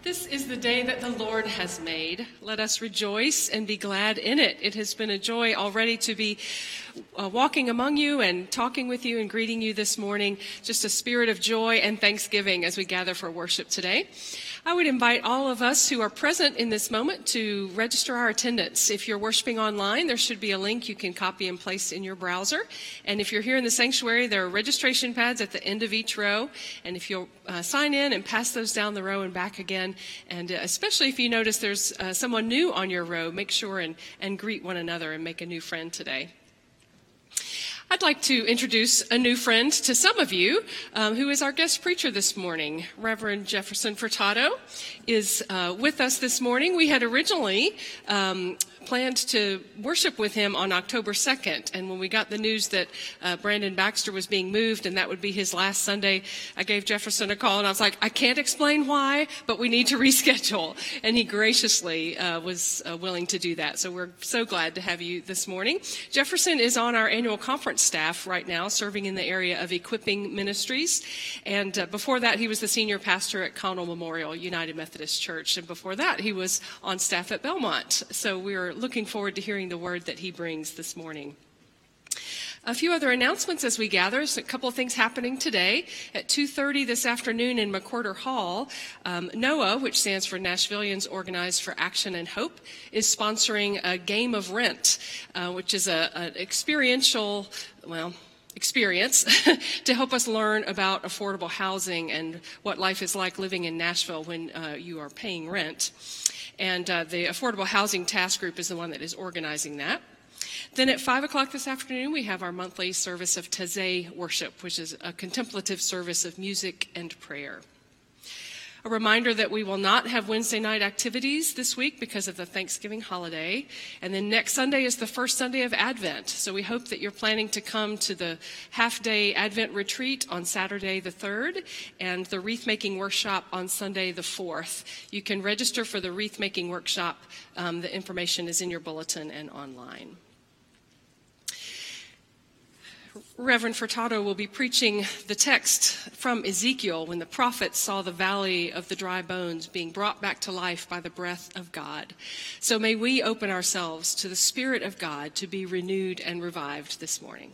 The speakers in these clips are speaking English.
This is the day that the Lord has made. Let us rejoice and be glad in it. It has been a joy already to be walking among you and talking with you and greeting you this morning. Just a spirit of joy and thanksgiving as we gather for worship today. I would invite all of us who are present in this moment to register our attendance. If you're worshiping online, there should be a link you can copy and place in your browser. And if you're here in the sanctuary, there are registration pads at the end of each row. And if you'll sign in and pass those down the row and back again, and especially if you notice there's someone new on your row, make sure and greet one another and make a new friend today. I'd like to introduce a new friend to some of you who is our guest preacher this morning. Reverend Jefferson Furtado is with us this morning. We had originally planned to worship with him on October 2nd, and when we got the news that Brandon Baxter was being moved and that would be his last Sunday, I gave Jefferson a call and I was like, I can't explain why, but we need to reschedule. And he graciously was willing to do that. So we're so glad to have you this morning. Jefferson is on our annual conference staff right now, serving in the area of equipping ministries. And before that, he was the senior pastor at Connell Memorial United Methodist Church. And before that, he was on staff at Belmont. So we're looking forward to hearing the word that he brings this morning. A few other announcements as we gather. So a couple of things happening today. At 2:30 this afternoon in McWhorter Hall, NOAH, which stands for Nashvillians Organized for Action and Hope, is sponsoring a game of Rent, which is an experiential, experience to help us learn about affordable housing and what life is like living in Nashville when you are paying rent. And the Affordable Housing Task Group is the one that is organizing that. Then at 5 o'clock this afternoon, we have our monthly service of Taizé worship, which is a contemplative service of music and prayer. A reminder that we will not have Wednesday night activities this week because of the Thanksgiving holiday. And then next Sunday is the first Sunday of Advent. So we hope that you're planning to come to the half-day Advent retreat on Saturday the 3rd and the wreath-making workshop on Sunday the 4th. You can register for the wreath-making workshop. The information is in your bulletin and online. Reverend Furtado will be preaching the text from Ezekiel when the prophet saw the valley of the dry bones being brought back to life by the breath of God. So may we open ourselves to the Spirit of God to be renewed and revived this morning.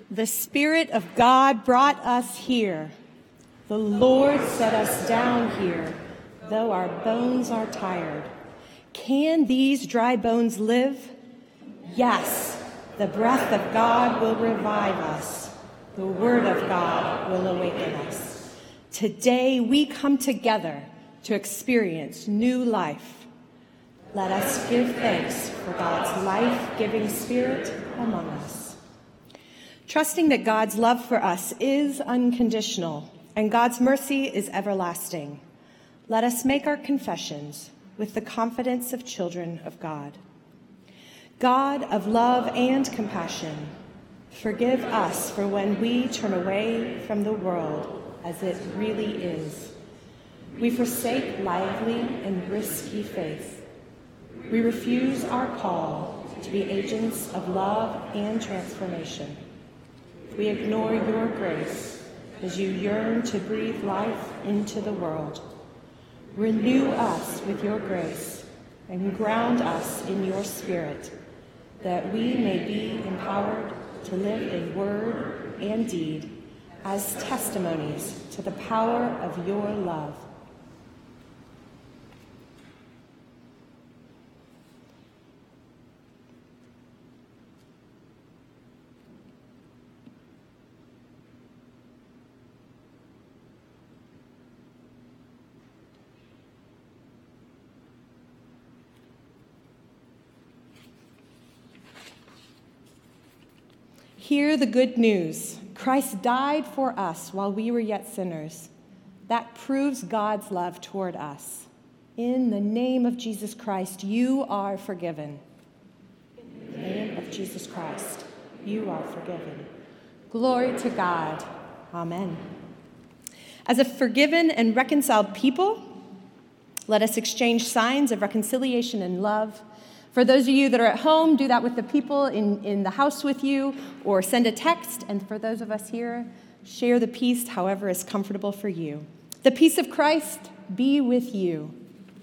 The Spirit of God brought us here. The Lord set us down here, though our bones are tired. Can these dry bones live? Yes, the breath of God will revive us. The word of God will awaken us. Today we come together to experience new life. Let us give thanks for God's life-giving Spirit among us. Trusting that God's love for us is unconditional and God's mercy is everlasting, let us make our confessions with the confidence of children of God. God of love and compassion, forgive us for when we turn away from the world as it really is. We forsake lively and risky faith. We refuse our call to be agents of love and transformation. We ignore your grace as you yearn to breathe life into the world. Renew us with your grace and ground us in your Spirit, that we may be empowered to live in word and deed as testimonies to the power of your love. Hear the good news. Christ died for us while we were yet sinners. That proves God's love toward us. In the name of Jesus Christ, you are forgiven. In the name of Jesus Christ, you are forgiven. Glory to God. Amen. As a forgiven and reconciled people, let us exchange signs of reconciliation and love. For those of you that are at home, do that with the people in the house with you, or send a text. And for those of us here, share the peace however is comfortable for you. The peace of Christ be with you.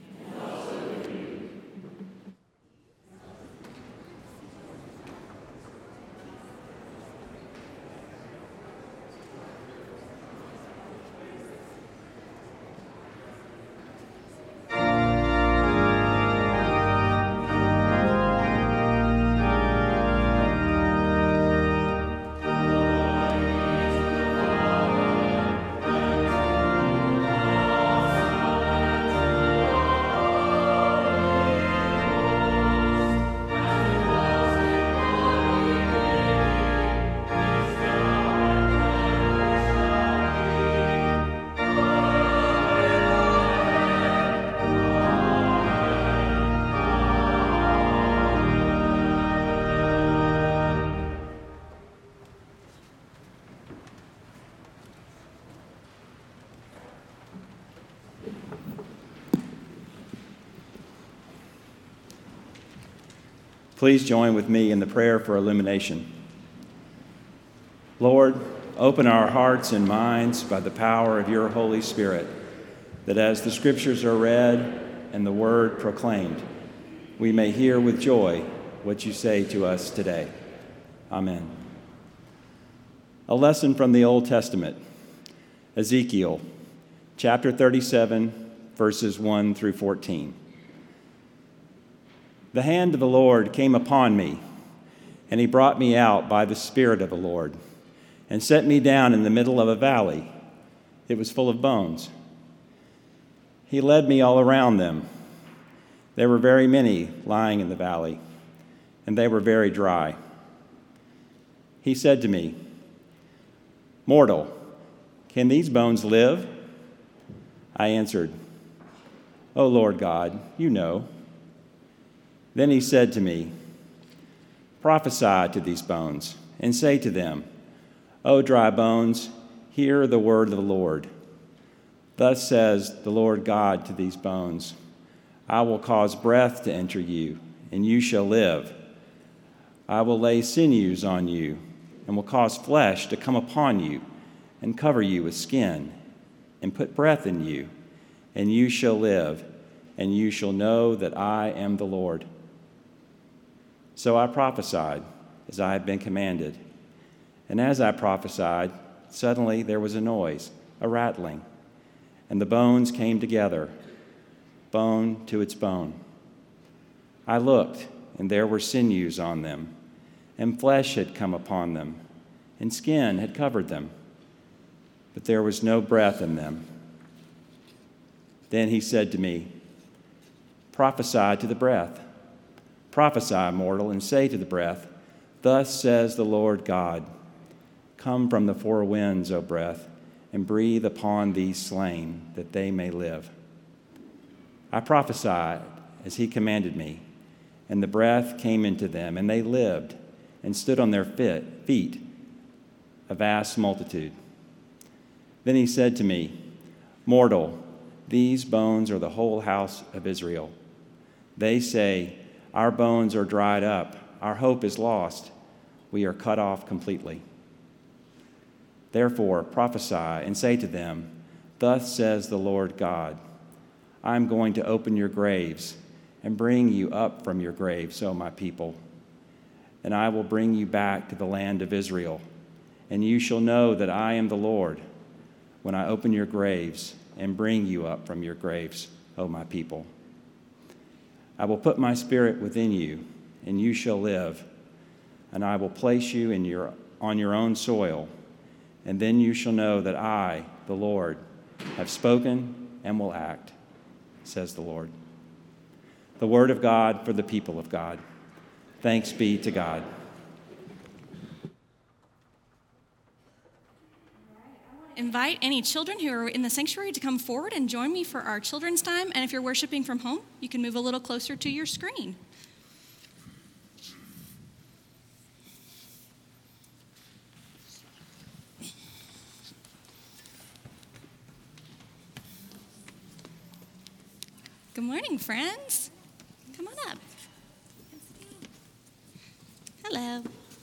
Please join with me in the prayer for illumination. Lord, open our hearts and minds by the power of your Holy Spirit, that as the scriptures are read and the word proclaimed, we may hear with joy what you say to us today. Amen. A lesson from the Old Testament, Ezekiel, chapter 37, verses 1 through 14. The hand of the Lord came upon me, and he brought me out by the Spirit of the Lord, and set me down in the middle of a valley. It was full of bones. He led me all around them. There were very many lying in the valley, and they were very dry. He said to me, "Mortal, can these bones live?" I answered, "O Lord God, you know." Then he said to me, "Prophesy to these bones, and say to them, O dry bones, hear the word of the Lord. Thus says the Lord God to these bones, I will cause breath to enter you, and you shall live. I will lay sinews on you, and will cause flesh to come upon you, and cover you with skin, and put breath in you, and you shall live, and you shall know that I am the Lord." So I prophesied as I had been commanded, And as I prophesied, suddenly there was a noise, a rattling, and the bones came together, bone to its bone. I looked, and there were sinews on them, and flesh had come upon them, and skin had covered them, but there was no breath in them. Then he said to me, "Prophesy to the breath. Prophesy, mortal, and say to the breath, Thus says the Lord God, Come from the four winds, O breath, and breathe upon these slain, that they may live." I prophesied as he commanded me, and the breath came into them, and they lived, and stood on their feet, a vast multitude. Then he said to me, "Mortal, these bones are the whole house of Israel. They say, 'Our bones are dried up, our hope is lost, we are cut off completely.' Therefore prophesy and say to them, 'Thus says the Lord God, I am going to open your graves and bring you up from your graves, O my people, and I will bring you back to the land of Israel, and you shall know that I am the Lord when I open your graves and bring you up from your graves, O my people. I will put my spirit within you, and you shall live, and I will place you on your own soil, and then you shall know that I, the Lord, have spoken and will act, says the Lord." The word of God for the people of God. Thanks be to God. Invite any children who are in the sanctuary to come forward and join me for our children's time. And if you're worshiping from home, you can move a little closer to your screen. Good morning, friends. Come on up. Hello.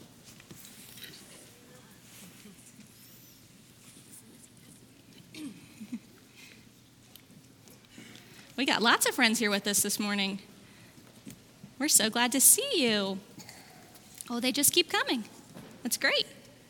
We got lots of friends here with us this morning. We're so glad to see you. Oh, they just keep coming. That's great.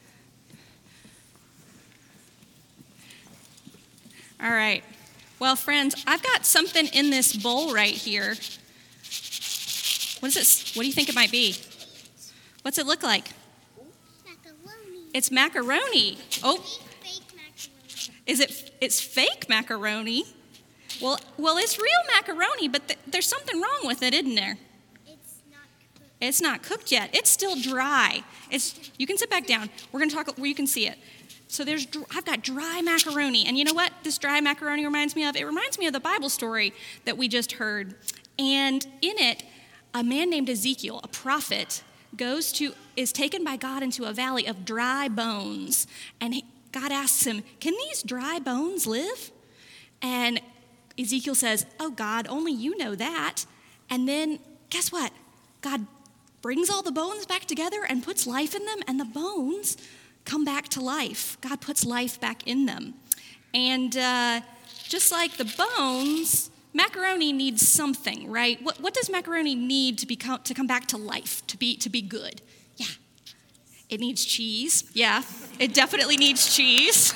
All right. Well, friends, I've got something in this bowl right here. What is this? What do you think it might be? What's it look like? Macaroni. It's macaroni. Oh, Fake macaroni. it's fake macaroni? Well, it's real macaroni, but there's something wrong with it, isn't there? It's not cooked. It's not cooked yet. It's still dry. You can sit back down. We're going to talk where you can see it. So I've got dry macaroni. And you know what this dry macaroni reminds me of? It reminds me of the Bible story that we just heard. And in it, a man named Ezekiel, a prophet, is taken by God into a valley of dry bones. And God asks him, "Can these dry bones live?" And Ezekiel says, "Oh, God, only you know that." And then guess what? God brings all the bones back together and puts life in them, and the bones come back to life. God puts life back in them. And just like the bones, macaroni needs something, right? What does macaroni need to come back to life, to be good? Yeah. It needs cheese. Yeah, it definitely needs cheese.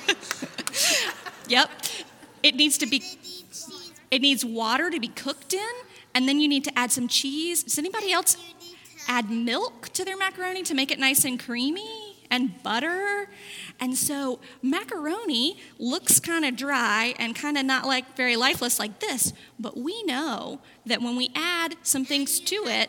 Yep. It needs water to be cooked in, and then you need to add some cheese. Does anybody else add milk to their macaroni to make it nice and creamy, and butter? And so macaroni looks kind of dry and kind of not like very lifeless like this, but we know that when we add some things to it,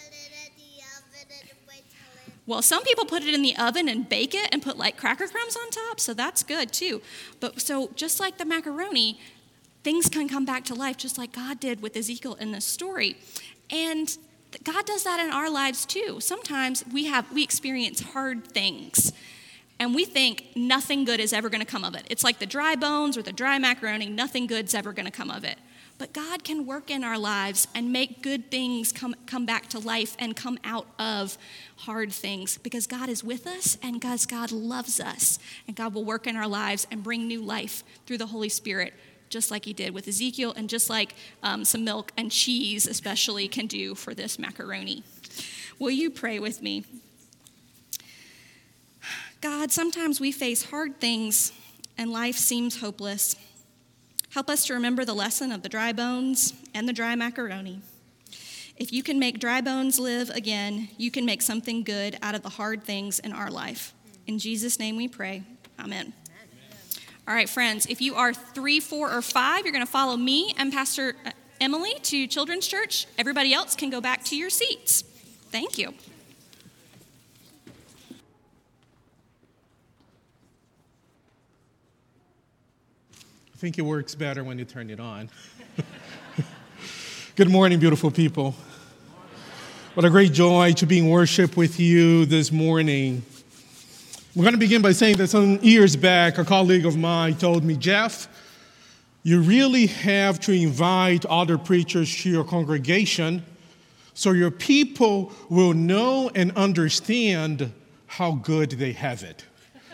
well, some people put it in the oven and bake it and put like cracker crumbs on top, so that's good too. But so just like the macaroni, things can come back to life just like God did with Ezekiel in this story. And God does that in our lives too. Sometimes we experience hard things, and we think nothing good is ever going to come of it. It's like the dry bones or the dry macaroni, nothing good's ever going to come of it. But God can work in our lives and make good things come back to life and come out of hard things, because God is with us and because God loves us, and God will work in our lives and bring new life through the Holy Spirit, just like he did with Ezekiel, and just like some milk and cheese especially can do for this macaroni. Will you pray with me? God, sometimes we face hard things and life seems hopeless. Help us to remember the lesson of the dry bones and the dry macaroni. If you can make dry bones live again, you can make something good out of the hard things in our life. In Jesus' name we pray. Amen. All right, friends, if you are 3, 4, or 5, you're going to follow me and Pastor Emily to Children's Church. Everybody else can go back to your seats. Thank you. I think it works better when you turn it on. Good morning, beautiful people. What a great joy to be in worship with you this morning. We're going to begin by saying that some years back, a colleague of mine told me, Jeff, you really have to invite other preachers to your congregation so your people will know and understand how good they have it.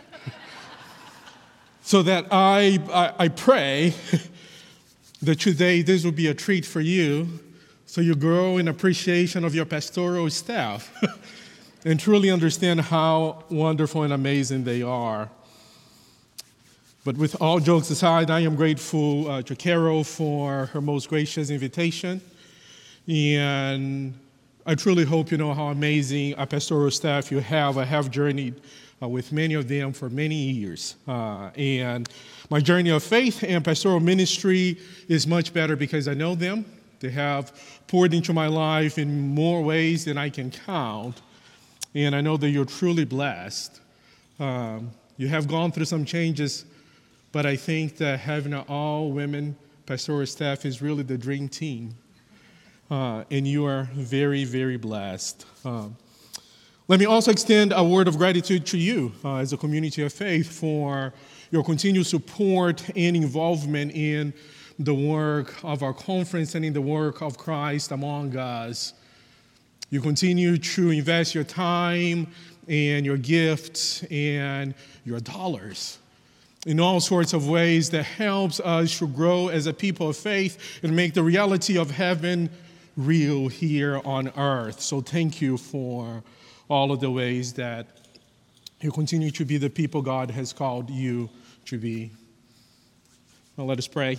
So that I pray that today this will be a treat for you, so you grow in appreciation of your pastoral staff and truly understand how wonderful and amazing they are. But with all jokes aside, I am grateful to Carol for her most gracious invitation. And I truly hope you know how amazing a pastoral staff you have. I have journeyed with many of them for many years. And my journey of faith and pastoral ministry is much better because I know them. They have poured into my life in more ways than I can count. And I know that you're truly blessed. You have gone through some changes, but I think that having an all-women pastoral staff is really the dream team. And you are very, very blessed. Let me also extend a word of gratitude to you as a community of faith for your continued support and involvement in the work of our conference and in the work of Christ among us. You continue to invest your time and your gifts and your dollars in all sorts of ways that helps us to grow as a people of faith and make the reality of heaven real here on earth. So thank you for all of the ways that you continue to be the people God has called you to be. Well, let us pray.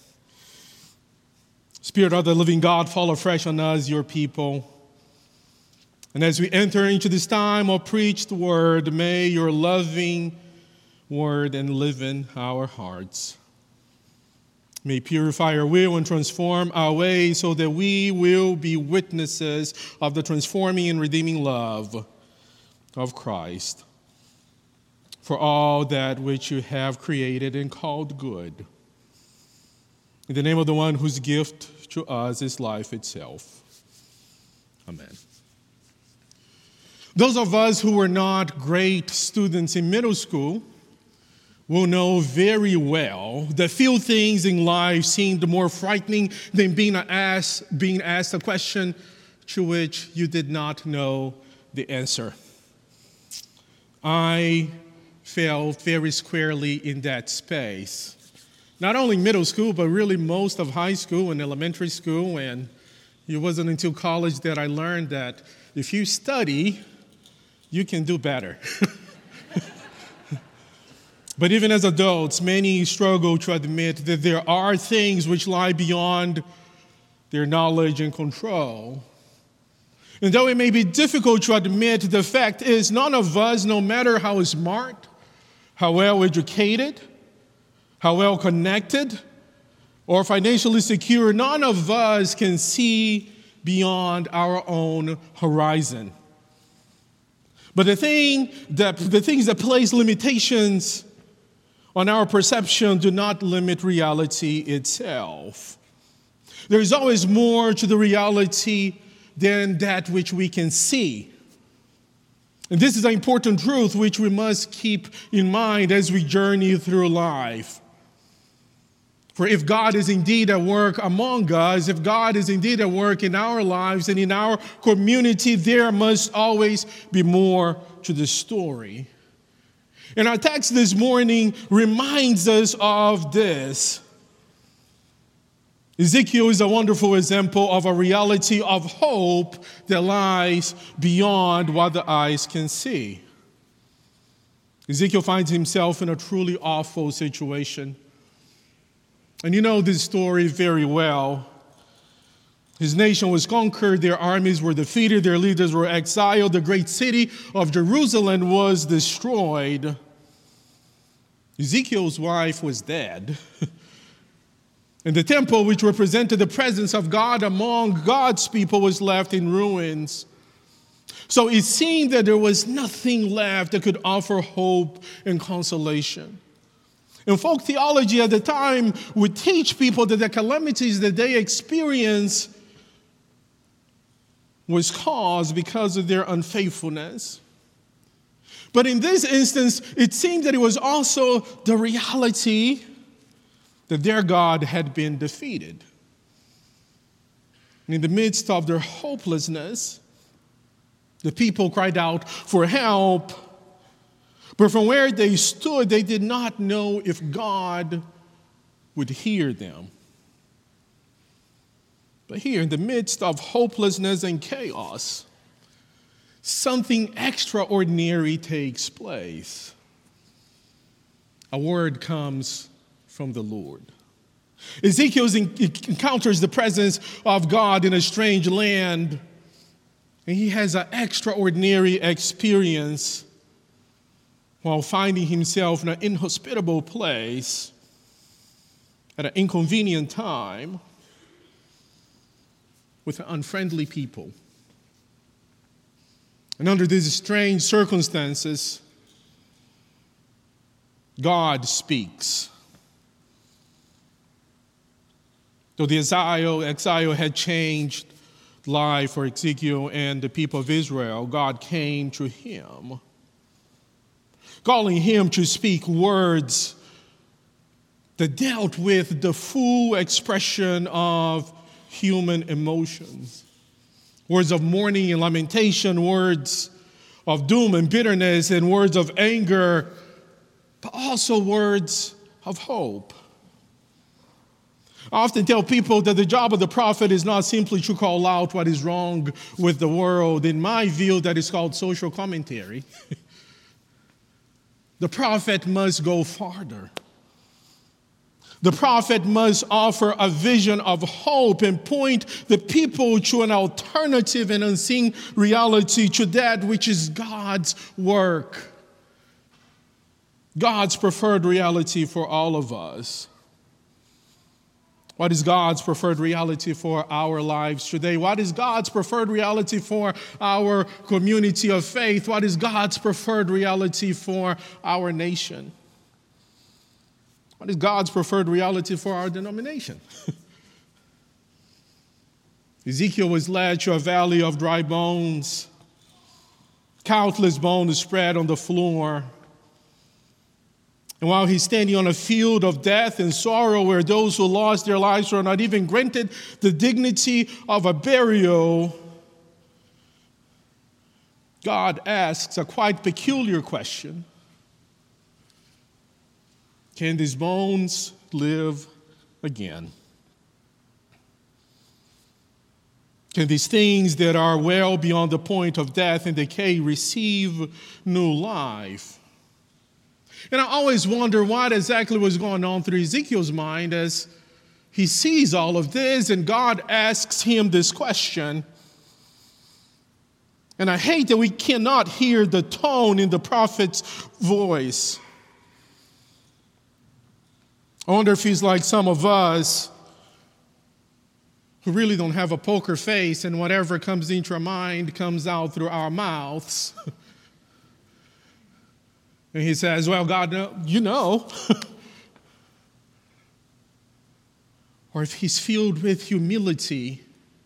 Spirit of the living God, fall afresh on us, your people. And as we enter into this time of preached word, may your loving word and live in our hearts. May purify our will and transform our ways so that we will be witnesses of the transforming and redeeming love of Christ for all that which you have created and called good. In the name of the one whose gift to us is life itself. Amen. Those of us who were not great students in middle school will know very well that few things in life seemed more frightening than being asked a question to which you did not know the answer. I felt very squarely in that space. Not only middle school, but really most of high school and elementary school. And it wasn't until college that I learned that if you study, you can do better. But even as adults, many struggle to admit that there are things which lie beyond their knowledge and control. And though it may be difficult to admit, the fact is none of us, no matter how smart, how well educated, how well connected, or financially secure, none of us can see beyond our own horizon. But the things that place limitations on our perception do not limit reality itself. There is always more to the reality than that which we can see. And this is an important truth which we must keep in mind as we journey through life. For if God is indeed at work among us, if God is indeed at work in our lives and in our community, there must always be more to the story. And our text this morning reminds us of this. Ezekiel is a wonderful example of a reality of hope that lies beyond what the eyes can see. Ezekiel finds himself in a truly awful situation. And you know this story very well. His nation was conquered, their armies were defeated, their leaders were exiled, the great city of Jerusalem was destroyed. Ezekiel's wife was dead. And the temple, which represented the presence of God among God's people, was left in ruins. So it seemed that there was nothing left that could offer hope and consolation. And folk theology at the time would teach people that the calamities that they experienced was caused because of their unfaithfulness. But in this instance, it seemed that it was also the reality that their God had been defeated. And in the midst of their hopelessness, the people cried out for help. But from where they stood, they did not know if God would hear them. But here, in the midst of hopelessness and chaos, something extraordinary takes place. A word comes from the Lord. Ezekiel encounters the presence of God in a strange land, and he has an extraordinary experience while finding himself in an inhospitable place at an inconvenient time with unfriendly people. And under these strange circumstances, God speaks. Though the exile had changed life for Ezekiel and the people of Israel, God came to him, calling him to speak words that dealt with the full expression of human emotions. Words of mourning and lamentation, words of doom and bitterness, and words of anger, but also words of hope. I often tell people that the job of the prophet is not simply to call out what is wrong with the world. In my view, that is called social commentary. The prophet must go farther. The prophet must offer a vision of hope and point the people to an alternative and unseen reality, to that which is God's work, God's preferred reality for all of us. What is God's preferred reality for our lives today? What is God's preferred reality for our community of faith? What is God's preferred reality for our nation? What is God's preferred reality for our denomination? Ezekiel was led to a valley of dry bones. Countless bones spread on the floor. And while he's standing on a field of death and sorrow where those who lost their lives were not even granted the dignity of a burial, God asks a quite peculiar question. Can these bones live again? Can these things that are well beyond the point of death and decay receive new life? And I always wonder what exactly was going on through Ezekiel's mind as he sees all of this and God asks him this question. And I hate that we cannot hear the tone in the prophet's voice. I wonder if he's like some of us who really don't have a poker face and whatever comes into our mind comes out through our mouths. And he says, well, God, you know. Or if he's filled with humility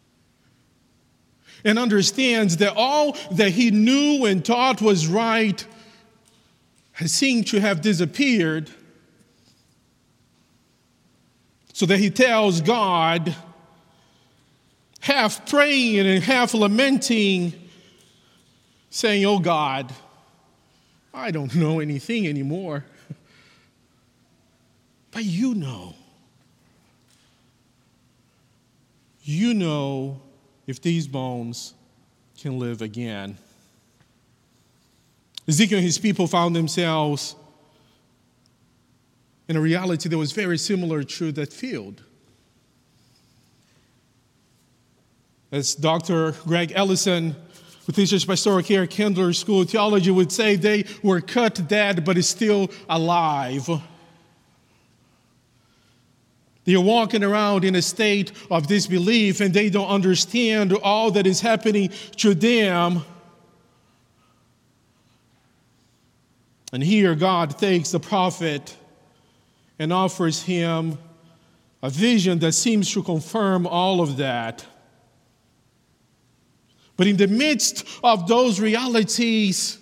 and understands that all that he knew and thought was right has seemed to have disappeared, so that he tells God, half praying and half lamenting, saying, oh God, I don't know anything anymore. But you know. You know if these bones can live again. Ezekiel and his people found themselves in a reality that was very similar to that field. As Dr. Greg Ellison, who teaches pastoral care at Kendall School of Theology, would say, they were cut dead but is still alive. They are walking around in a state of disbelief, and they don't understand all that is happening to them. And here God takes the prophet and offers him a vision that seems to confirm all of that. But in the midst of those realities,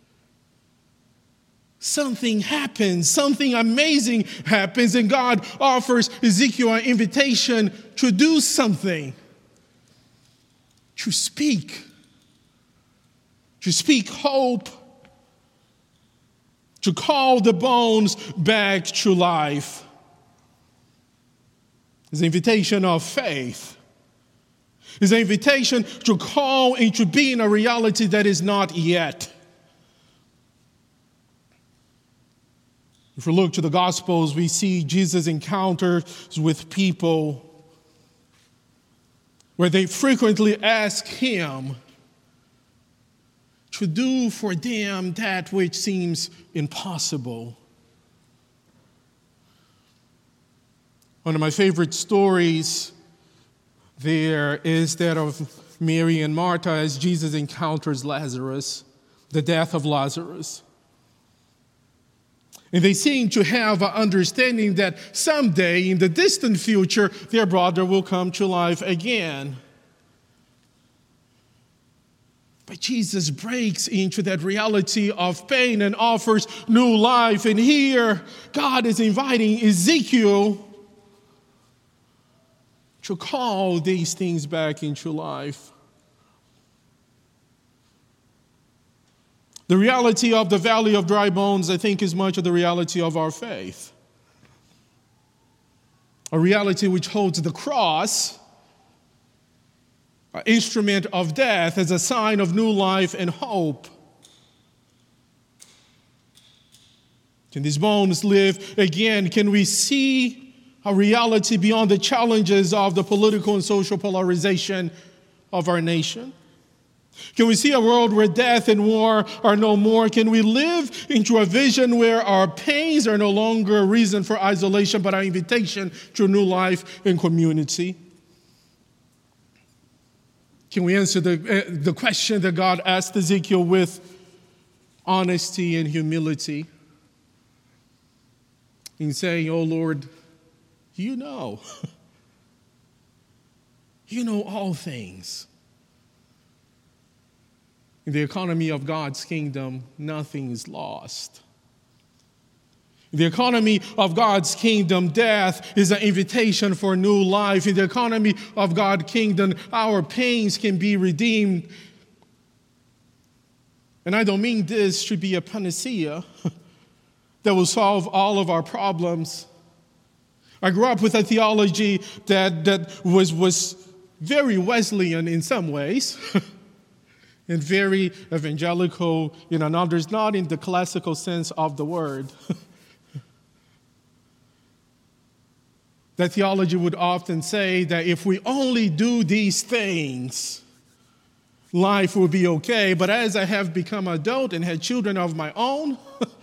something happens, something amazing happens, and God offers Ezekiel an invitation to do something, to speak hope, to call the bones back to life. It's an invitation of faith. It's an invitation to call into being a reality that is not yet. If we look to the Gospels, we see Jesus' encounters with people where they frequently ask him to do for them that which seems impossible. One of my favorite stories there is that of Mary and Martha as Jesus encounters Lazarus, the death of Lazarus. And they seem to have an understanding that someday in the distant future, their brother will come to life again. But Jesus breaks into that reality of pain and offers new life. And here, God is inviting Ezekiel to call these things back into life. The reality of the valley of dry bones, I think, is much of the reality of our faith. A reality which holds the cross, an instrument of death, as a sign of new life and hope. Can these bones live again? Can we see a reality beyond the challenges of the political and social polarization of our nation? Can we see a world where death and war are no more? Can we live into a vision where our pains are no longer a reason for isolation, but our invitation to new life and community? Can we answer the question that God asked Ezekiel with honesty and humility? In saying, "Oh Lord, you know. You know all things. In the economy of God's kingdom, nothing is lost. In the economy of God's kingdom, death is an invitation for new life. In the economy of God's kingdom, our pains can be redeemed. And I don't mean this to be a panacea that will solve all of our problems. I grew up with a theology that was very Wesleyan in some ways, and very evangelical in others, not in the classical sense of the word. That theology would often say that if we only do these things, life will be okay. But as I have become adult and had children of my own,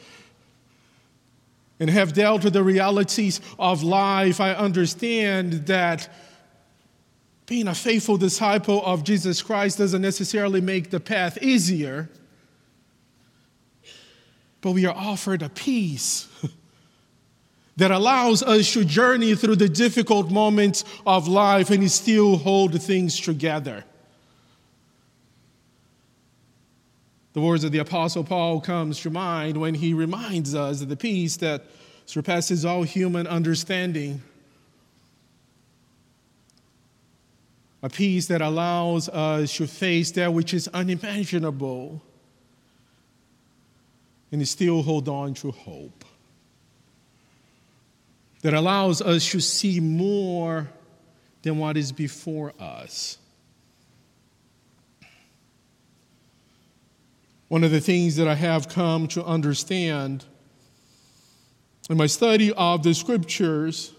and have dealt with the realities of life, I understand that being a faithful disciple of Jesus Christ doesn't necessarily make the path easier, but we are offered a peace that allows us to journey through the difficult moments of life and still hold things together. The words of the Apostle Paul comes to mind when he reminds us of the peace that surpasses all human understanding. A peace that allows us to face that which is unimaginable and still hold on to hope. That allows us to see more than what is before us. One of the things that I have come to understand in my study of the scriptures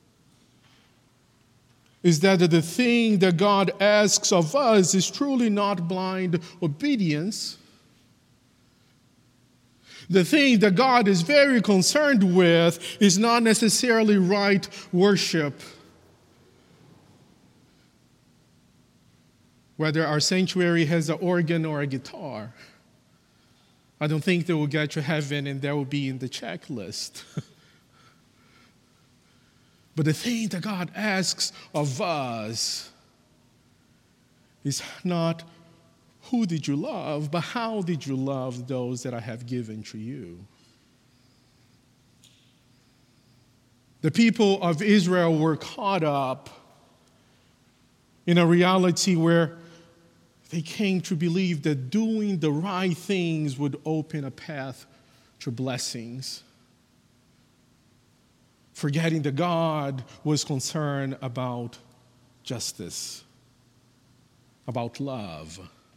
is that the thing that God asks of us is truly not blind obedience. The thing that God is very concerned with is not necessarily right worship. Whether our sanctuary has an organ or a guitar, I don't think they will get to heaven and that will be in the checklist. But the thing that God asks of us is not who did you love, but how did you love those that I have given to you? The people of Israel were caught up in a reality where they came to believe that doing the right things would open a path to blessings, forgetting that God was concerned about justice, about love.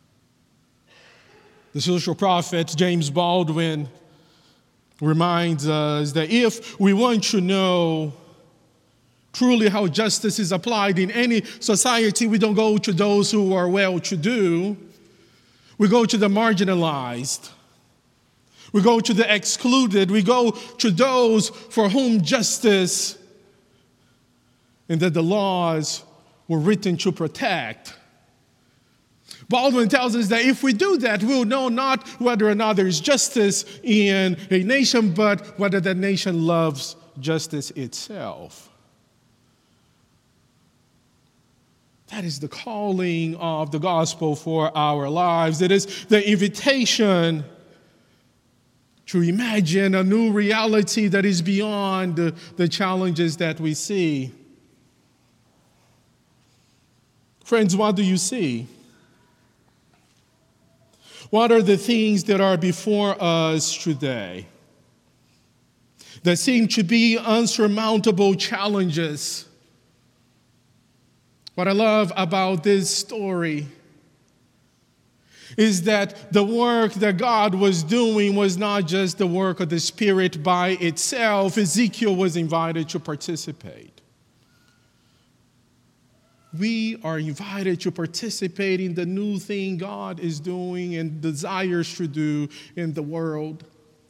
The social prophet James Baldwin reminds us that if we want to know truly how justice is applied in any society, we don't go to those who are well-to-do. We go to the marginalized. We go to the excluded. We go to those for whom justice and that the laws were written to protect. Baldwin tells us that if we do that, we'll know not whether or not there is justice in a nation, but whether that nation loves justice itself. That is the calling of the gospel for our lives. It is the invitation to imagine a new reality that is beyond the challenges that we see. Friends, what do you see? What are the things that are before us today that seem to be unsurmountable challenges? What I love about this story is that the work that God was doing was not just the work of the Spirit by itself. Ezekiel was invited to participate. We are invited to participate in the new thing God is doing and desires to do in the world.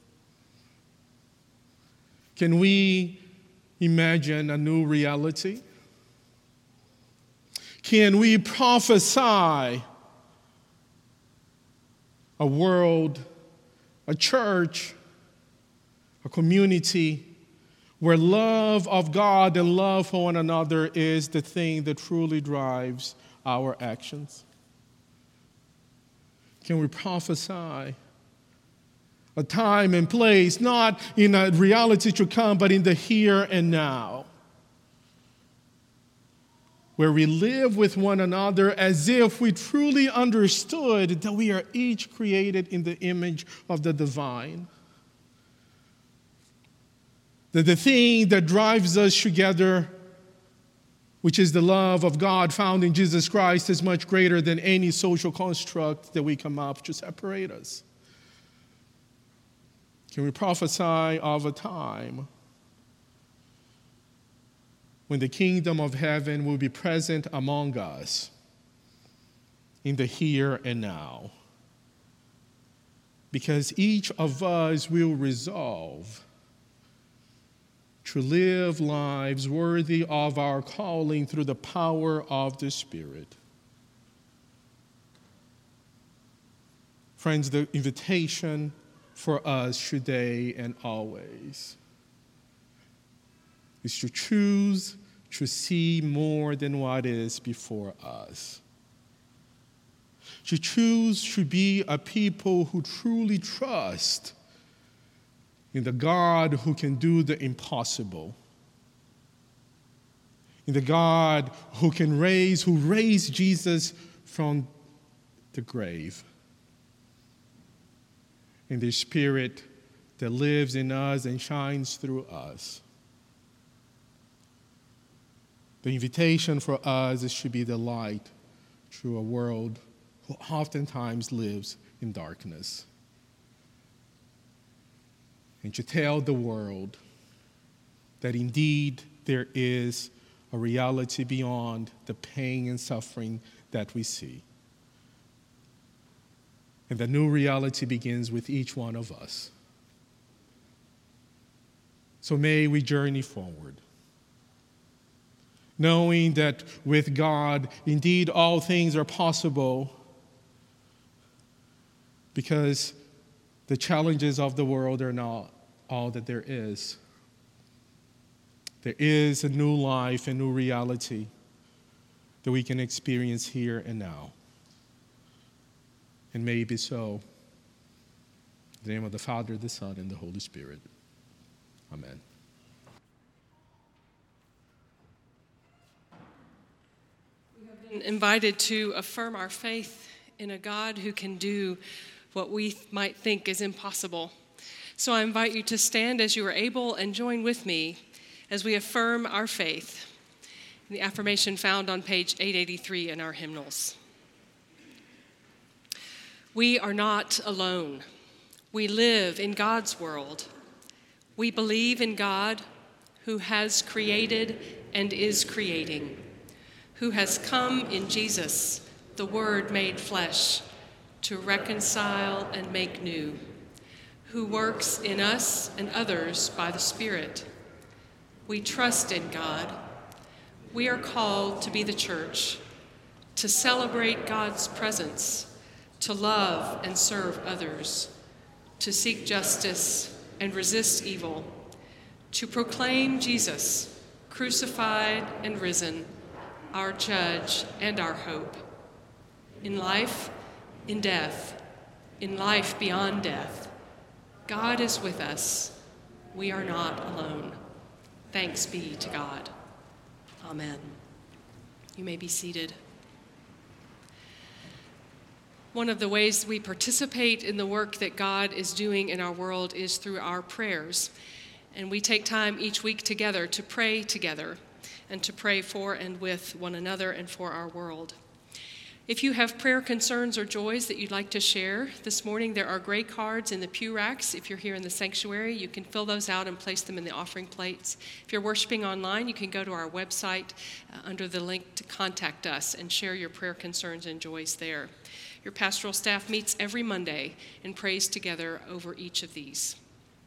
Can we imagine a new reality? Can we prophesy a world, a church, a community where love of God and love for one another is the thing that truly drives our actions? Can we prophesy a time and place, not in a reality to come, but in the here and now, where we live with one another as if we truly understood that we are each created in the image of the divine? That the thing that drives us together, which is the love of God found in Jesus Christ, is much greater than any social construct that we come up to separate us. Can we prophesy of a time when the kingdom of heaven will be present among us in the here and now? Because each of us will resolve to live lives worthy of our calling through the power of the Spirit. Friends, the invitation for us today and always is to choose to see more than what is before us. To choose to be a people who truly trust in the God who can do the impossible, in the God who raised Jesus from the grave, in the Spirit that lives in us and shines through us. The invitation for us is to be the light to a world who oftentimes lives in darkness. and to tell the world that indeed there is a reality beyond the pain and suffering that we see. And the new reality begins with each one of us. So may we journey forward, knowing that with God, indeed, all things are possible, because the challenges of the world are not all that there is. There is a new life, a new reality that we can experience here and now. And may it be so. In the name of the Father, the Son, and the Holy Spirit. Amen. We have been invited to affirm our faith in a God who can do what we might think is impossible. So I invite you to stand as you are able and join with me as we affirm our faith in the affirmation found on page 883 in our hymnals. We are not alone. We live in God's world. We believe in God who has created and is creating, who has come in Jesus, the Word made flesh, to reconcile and make new, who works in us and others by the Spirit. We trust in God. We are called to be the church, to celebrate God's presence, to love and serve others, to seek justice and resist evil, to proclaim Jesus, crucified and risen, our judge and our hope. In life, in death, in life beyond death, God is with us. We are not alone. Thanks be to God. Amen. You may be seated. One of the ways we participate in the work that God is doing in our world is through our prayers. And we take time each week together to pray together and to pray for and with one another and for our world. If you have prayer concerns or joys that you'd like to share this morning, there are gray cards in the pew racks. If you're here in the sanctuary, you can fill those out and place them in the offering plates. If you're worshiping online, you can go to our website under the link to contact us and share your prayer concerns and joys there. Your pastoral staff meets every Monday and prays together over each of these.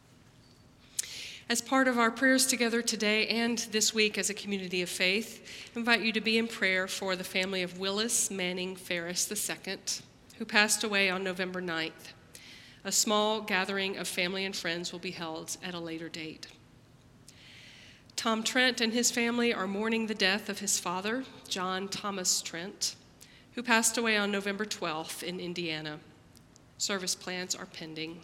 As part of our prayers together today and this week as a community of faith, I invite you to be in prayer for the family of Willis Manning Ferris II, who passed away on November 9th. A small gathering of family and friends will be held at a later date. Tom Trent and his family are mourning the death of his father, John Thomas Trent, who passed away on November 12th in Indiana. Service plans are pending.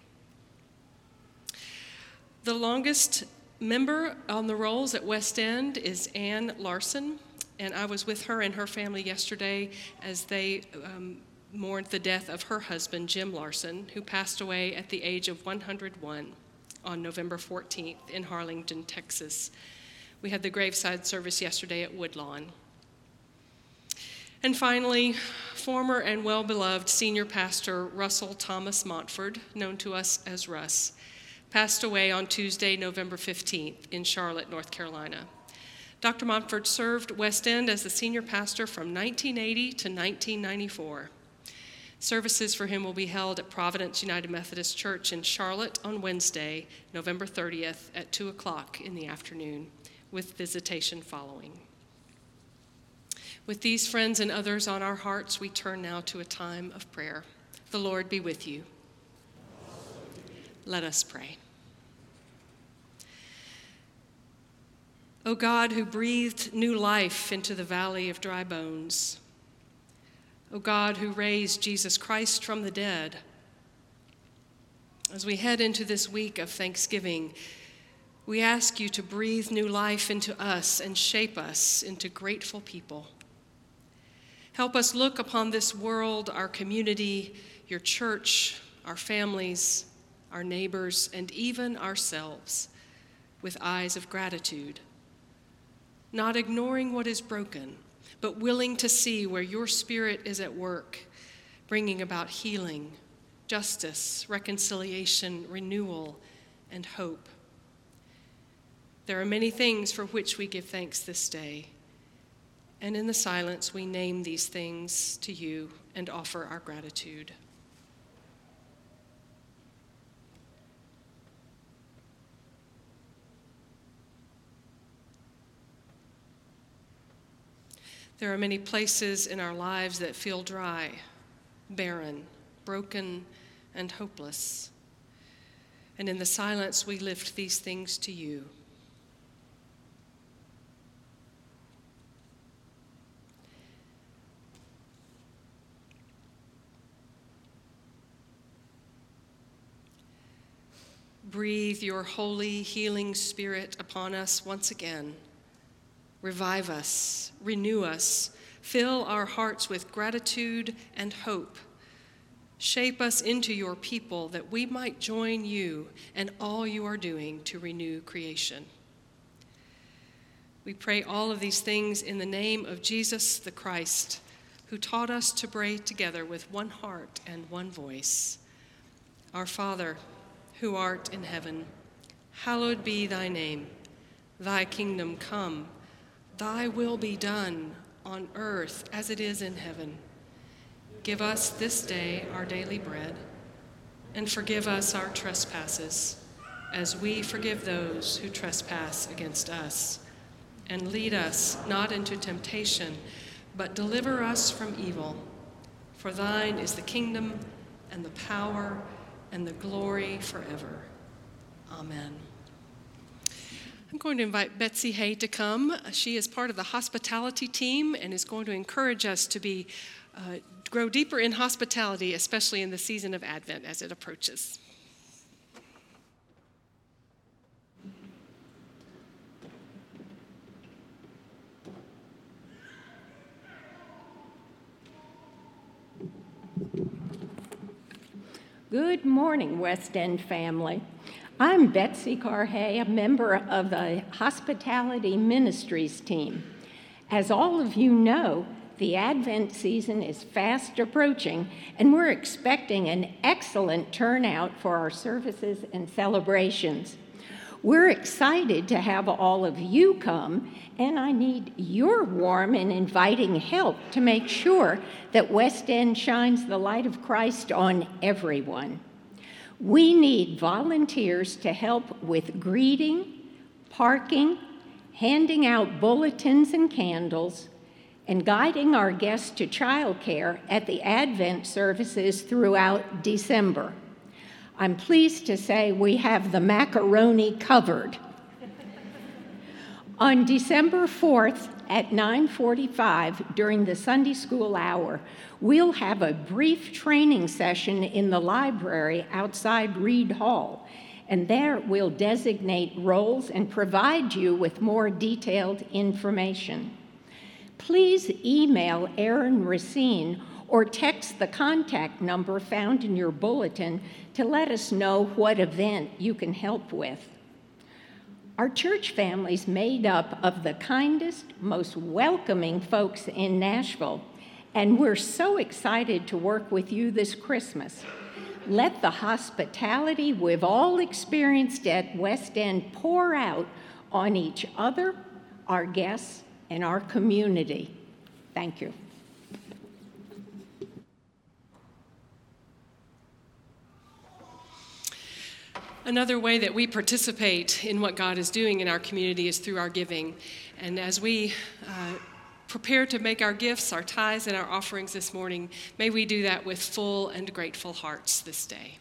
The longest member on the rolls at West End is Ann Larson, and I was with her and her family yesterday as they mourned the death of her husband, Jim Larson, who passed away at the age of 101 on November 14th in Harlingen, Texas. We had the graveside service yesterday at Woodlawn. And finally, former and well-beloved senior pastor Russell Thomas Montford, known to us as Russ, passed away on Tuesday, November 15th in Charlotte, North Carolina. Dr. Montford served West End as the senior pastor from 1980 to 1994. Services for him will be held at Providence United Methodist Church in Charlotte on Wednesday, November 30th at 2 o'clock in the afternoon, with visitation following. With these friends and others on our hearts, we turn now to a time of prayer. The Lord be with you. Let us pray. O God, who breathed new life into the valley of dry bones, O God, who raised Jesus Christ from the dead, as we head into this week of Thanksgiving, we ask you to breathe new life into us and shape us into grateful people. Help us look upon this world, our community, your church, our families, our neighbors, and even ourselves with eyes of gratitude, not ignoring what is broken, but willing to see where your Spirit is at work, bringing about healing, justice, reconciliation, renewal, and hope. There are many things for which we give thanks this day, and in the silence we name these things to you and offer our gratitude. There are many places in our lives that feel dry, barren, broken, and hopeless. And in the silence, we lift these things to you. Breathe your holy, healing spirit upon us once again. Revive us, renew us, fill our hearts with gratitude and hope. Shape us into your people that we might join you and all you are doing to renew creation. We pray all of these things in the name of Jesus the Christ, who taught us to pray together with one heart and one voice. Our Father, who art in heaven, hallowed be thy name. Thy kingdom come. Thy will be done on earth as it is in heaven. Give us this day our daily bread, and forgive us our trespasses, as we forgive those who trespass against us. And lead us not into temptation, but deliver us from evil. For thine is the kingdom and the power and the glory forever. Amen. I'm going to invite Betsy Hay to come. She is part of the hospitality team and is going to encourage us to grow deeper in hospitality, especially in the season of Advent as it approaches. Good morning, West End family. I'm Betsy Carhay, a member of the Hospitality Ministries team. As all of you know, the Advent season is fast approaching, and we're expecting an excellent turnout for our services and celebrations. We're excited to have all of you come, and I need your warm and inviting help to make sure that West End shines the light of Christ on everyone. We need volunteers to help with greeting, parking, handing out bulletins and candles, and guiding our guests to childcare at the Advent services throughout December. I'm pleased to say we have the macaroni covered. On December 4th at 9:45 during the Sunday school hour, we'll have a brief training session in the library outside Reed Hall, and there we'll designate roles and provide you with more detailed information. Please email Erin Racine or text the contact number found in your bulletin to let us know what event you can help with. Our church family's made up of the kindest, most welcoming folks in Nashville, and we're so excited to work with you this Christmas. Let the hospitality we've all experienced at West End pour out on each other, our guests, and our community. Thank you. Another way that we participate in what God is doing in our community is through our giving. And as we prepare to make our gifts, our tithes, and our offerings this morning, may we do that with full and grateful hearts this day.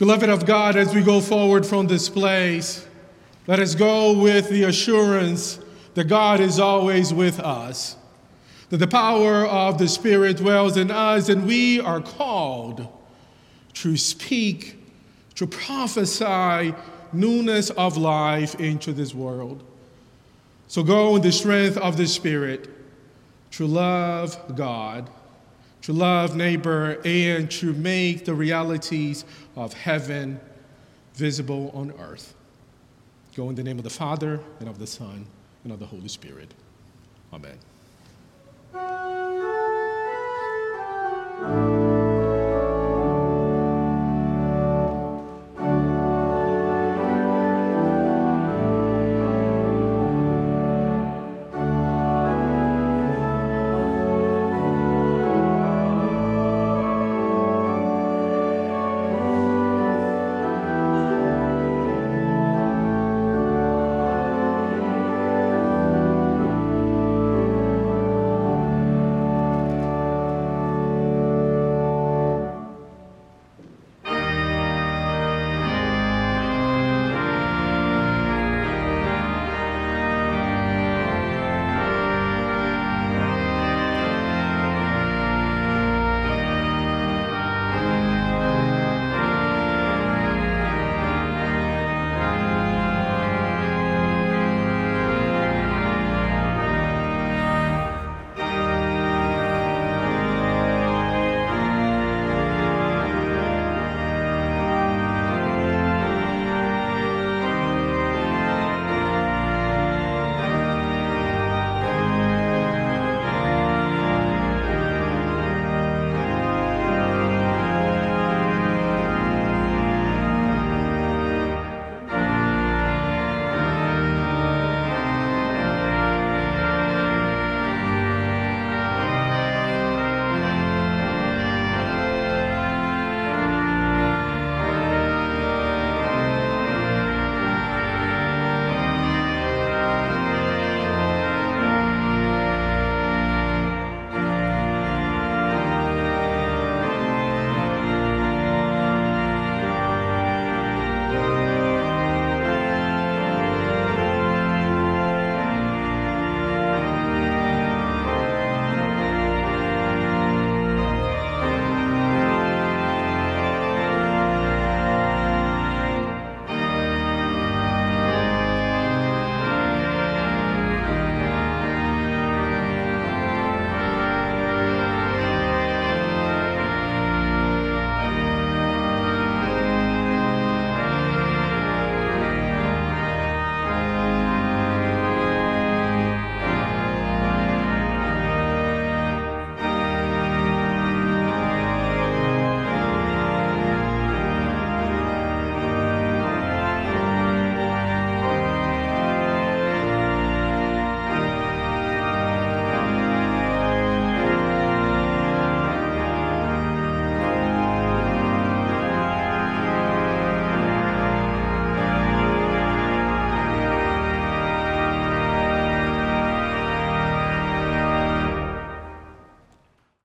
Beloved of God, as we go forward from this place, let us go with the assurance that God is always with us, that the power of the Spirit dwells in us, and we are called to speak, to prophesy newness of life into this world. So go in the strength of the Spirit to love God, to love neighbor, and to make the realities of heaven visible on earth. Go in the name of the Father, and of the Son, and of the Holy Spirit. Amen.